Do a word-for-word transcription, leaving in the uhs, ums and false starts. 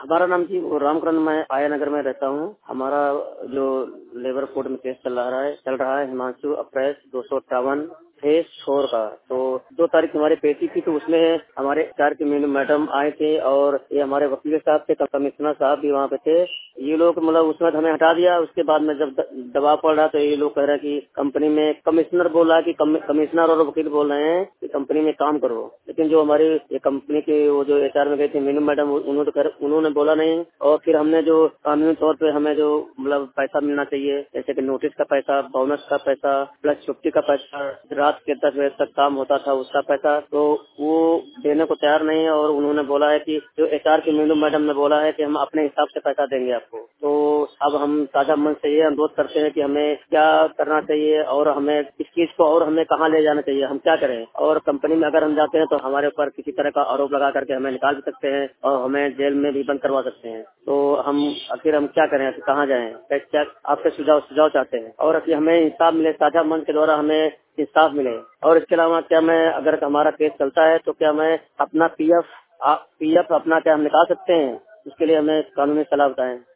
हमारा नाम जी वो रामकरण, मैं आया नगर में रहता हूँ। हमारा जो लेबर कोर्ट में केस चल रहा है चल रहा है हिमांशु अप्रेस दो सौ अट्ठावन फेस छोर का। तो दो तारीख हमारी पेशी थी, तो उसमें हमारे चार के मेनू मैडम आए थे और ये हमारे वकील साहब थे, कमिश्नर साहब भी वहाँ पे थे। ये लोग मतलब उसमें हमें हटा दिया। उसके बाद में जब दबाव पड़ रहा तो ये लोग कह रहे हैं कि कंपनी में कमिश्नर बोला कि कमिश्नर और वकील बोल रहे हैं कि कंपनी में काम करो, लेकिन जो हमारी ये कंपनी के वो जो एचआर में गए थे मीनू मैडम, उन्होंने तो उन्होंने बोला नहीं। और फिर हमने जो कानूनी तौर पे हमें जो मतलब पैसा मिलना चाहिए, जैसे कि नोटिस का पैसा, बोनस का पैसा, प्लस छुट्टी का पैसा, रात के दस बजे तक काम होता था उसका पैसा, तो वो देने को तैयार नहीं है। और उन्होंने बोला है कि जो एचआर की मीनू मैडम ने बोला है कि हम अपने हिसाब से पैसा देंगे आपको। तो अब हम ताजा मन से ये अनुरोध करते हैं कि हमें क्या करना चाहिए और हमें इस चीज को और हमें कहाँ ले जाना चाहिए, हम क्या करें। और कंपनी में अगर हम जाते हैं तो हमारे ऊपर किसी तरह का आरोप लगा करके हमें निकाल भी सकते हैं और हमें जेल में भी बंद करवा सकते हैं। तो हम आखिर हम क्या करें, कहाँ जाएं, क्या आपके सुझाव सुझाव चाहते हैं और हमें इंसाफ मिले, ताजा मन के द्वारा हमें इंसाफ मिले। और इसके अलावा क्या मैं अगर हमारा केस चलता है तो क्या मैं अपना पीएफ पीएफ अपना क्या हम निकाल सकते हैं, उसके लिए हमें कानूनी सलाह बताएं।